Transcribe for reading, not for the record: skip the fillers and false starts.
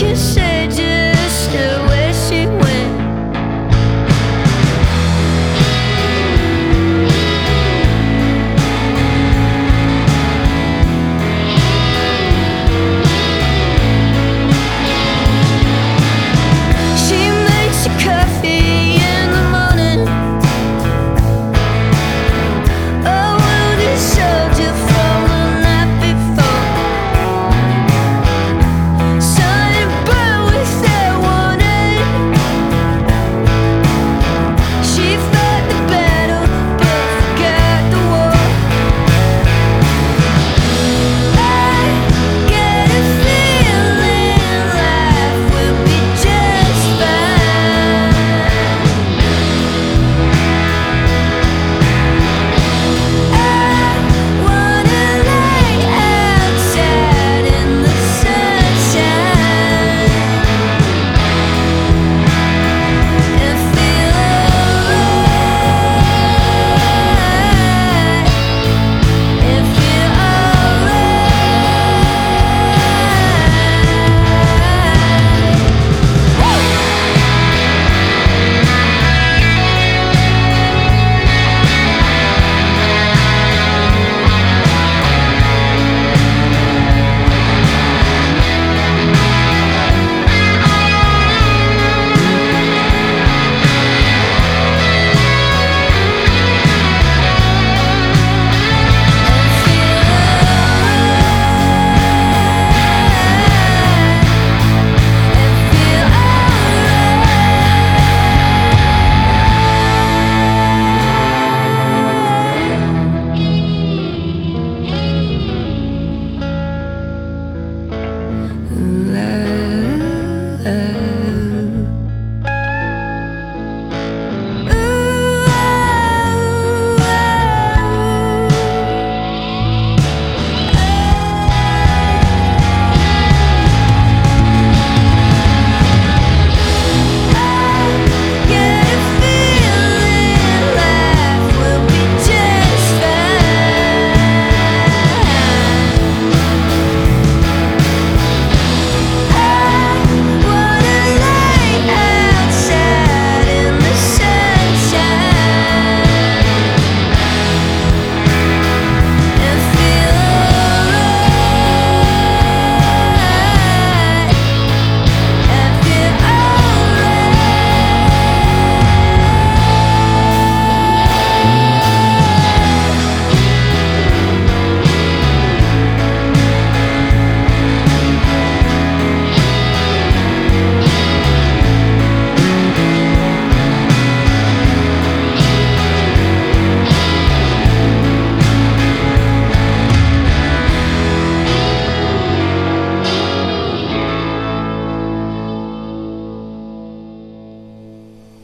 can say just the way she went. She makes you coffee in the morning, a wounded soldier from the night before. Sun and burn without warning. She fought the battle but forgot the war. I get a feeling life will be just fine. I wanna lay outside in the sunshine and feel alright, and feel alright.